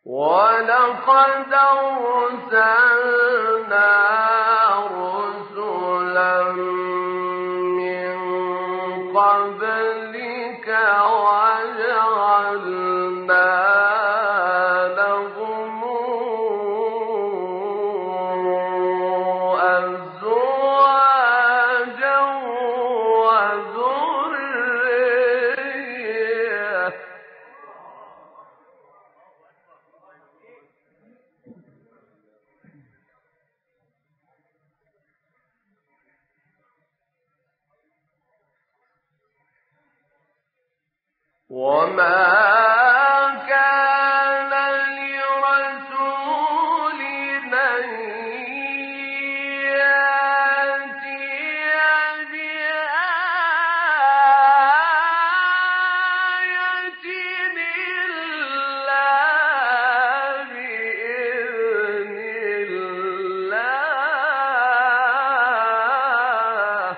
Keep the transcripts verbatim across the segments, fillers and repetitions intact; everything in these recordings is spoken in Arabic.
وَلَقَدْ أَرْسَلْنَا رُسُلًا مِّن قَبْلِكَ وَجَعَلْنَا لَهُمْ أَزْوَاجًا وَذُرِّيَّةً ۚ وَمَا كَانَ لِرَسُولٍ أَن يَأْتِيَ بِآيَةٍ إِلَّا بِإِذْنِ اللَّهِ ۚ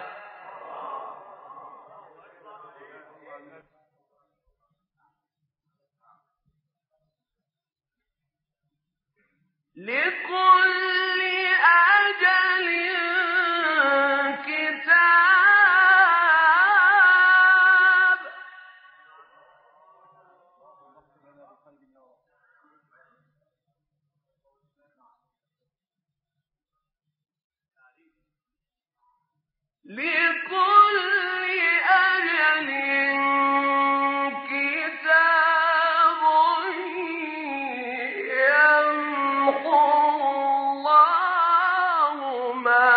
لِكُلِّ أَجَلٍ كِتَابٌ ۚ لِكُلِّ أَجَلٍ كِتَابٌ يَمْحُو اللَّهُ مَا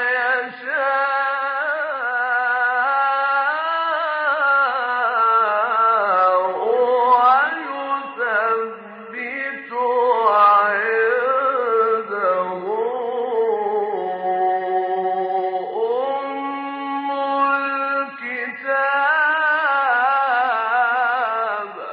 يَشَاءُ وَيُثَبِّتُ وَعِندَهُ أُمُّ الْكِتَابِ ۚ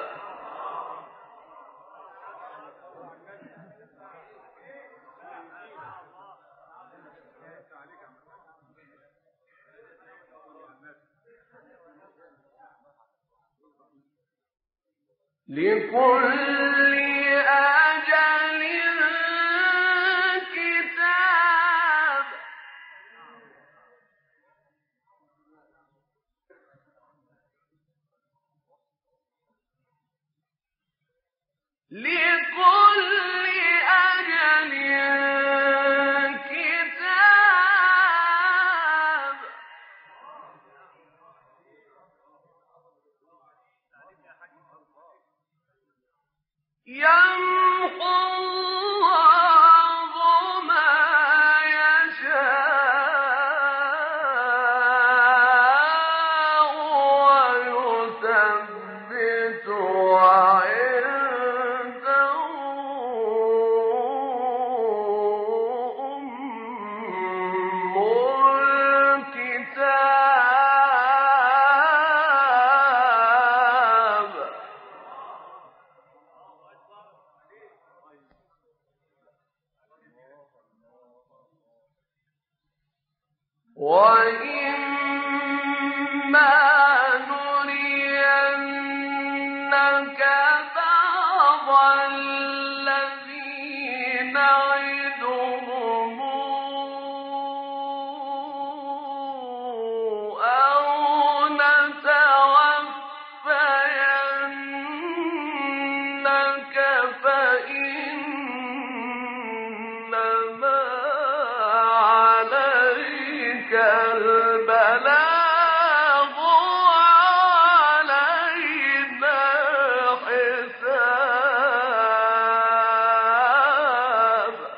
لِكُلِّ أَجَلٍ كِتَابٌ ۚ لِكُلِّ أَجَلٍ كِتَابٌ ۚ يَمْحُو اللَّهُ مَا يَشَاءُ وَيُثَبِّتُ وَعِندَهُ أُمُّ الْكِتَابِ ۚ وَإِمَّا نُرِيَنَّكَ بَعْضَ الَّذِي نَعِدُهُمْ أَوْ نَتَوَفَّيَنَّكَ فَإِنَّمَا عَلَيْكَ الْبَلَاغُ وَعَلَيْنَا الْحِسَابُ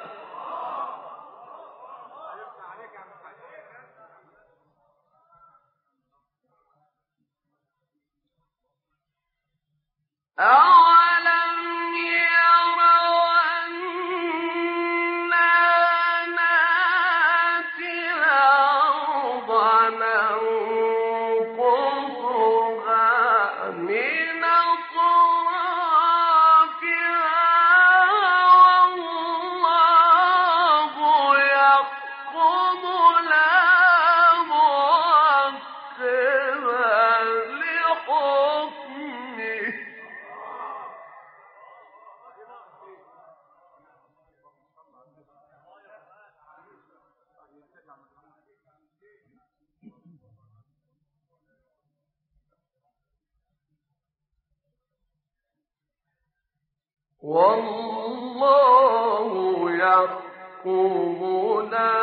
والله يحكم لا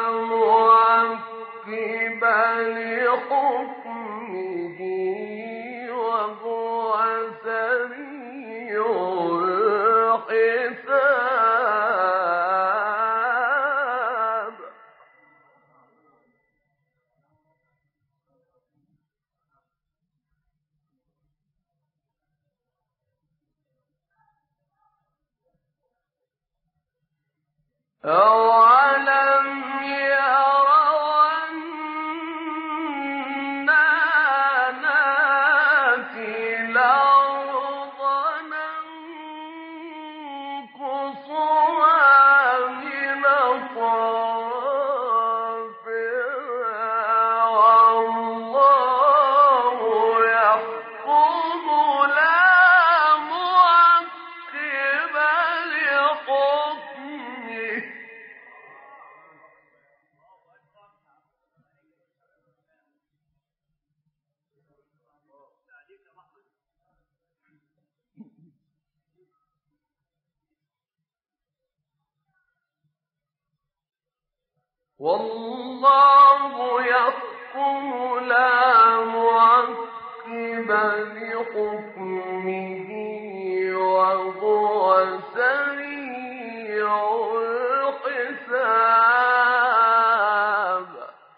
معقب لحكمه وهو سريع الحساب. أَوَلَمْ يَرَوْا أَنَّا نَأْتِي الْأَرْضَ نَنقُصُهَا مِنْ أَطْرَافِهَا وَاللَّهُ يَحْكُمُ لَا مُعَقِّبَ لِحُكْمِهِ. والله يحكم لا معقب لحكمه وهو سريع الحساب.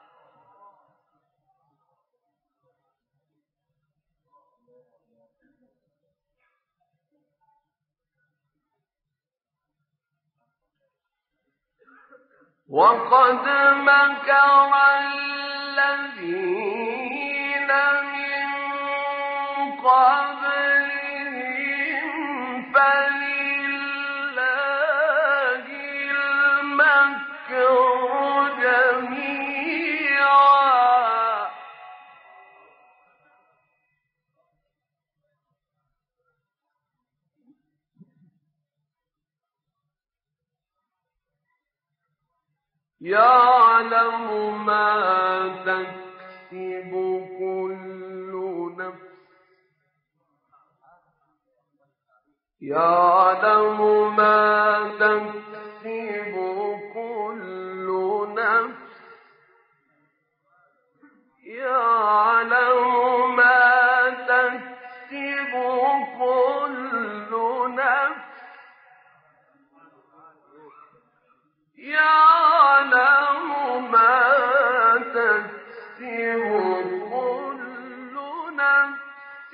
وَقَدْ مَكَرَ الَّذِينَ مِن قَبْلِهِمْ فَلِلَّهِ الْمَكْرُ جَمِيعًا يَعْلَمُ مَا تَكْسِبُ كُلُّ نَفْسٍ يَعْلَمُ مَا تَكْسِبُ كُلُّ نَفْسٍ يَعْلَمُ مَا تَكْسِبُ كُلُّ نَفْسٍ يَعْلَمُ مَا تَكْسِبُ كُلُّ نَفْسٍ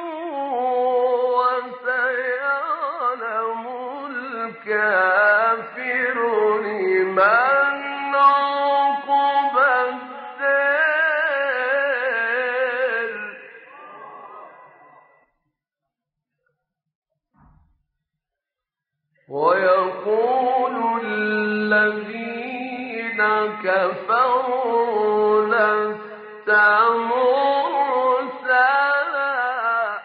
وَسَيَعْلَمُ الْكَافِرُ لِمَنْ عُقْبَى الدَّارِ. وَيَقُولُ الَّذِينَ كَفَرُوا لَسْتَ مُرْسَلًا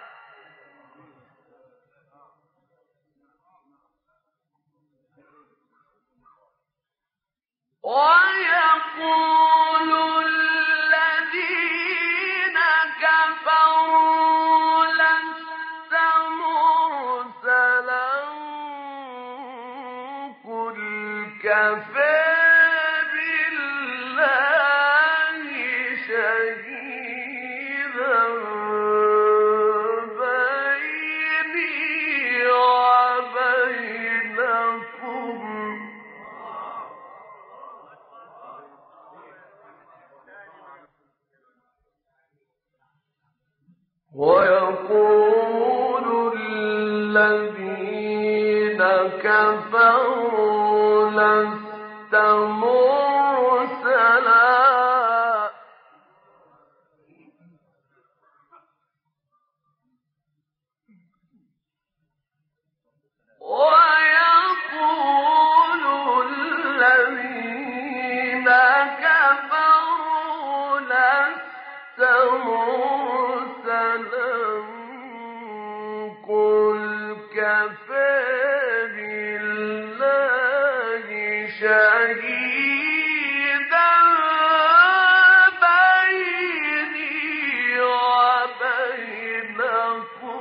وَيَقُولُ الَّذِينَ كَفَرُوا لَسْتَ مُرْسَلًا قُلْ كَفَىٰ بِاللَّهِ شَهِيدًا بَيْنِي وَبَيْنَكُمْ وَيَقُولُ الَّذِينَ كَفَرُوا لَسْتَ مُرْسَلًا وَيَقُولُ الَّذِينَ كَفَرُوا لَسْتَ مُرْسَلًا قُلْ كَفَىٰ شهيدا بيني وبينكم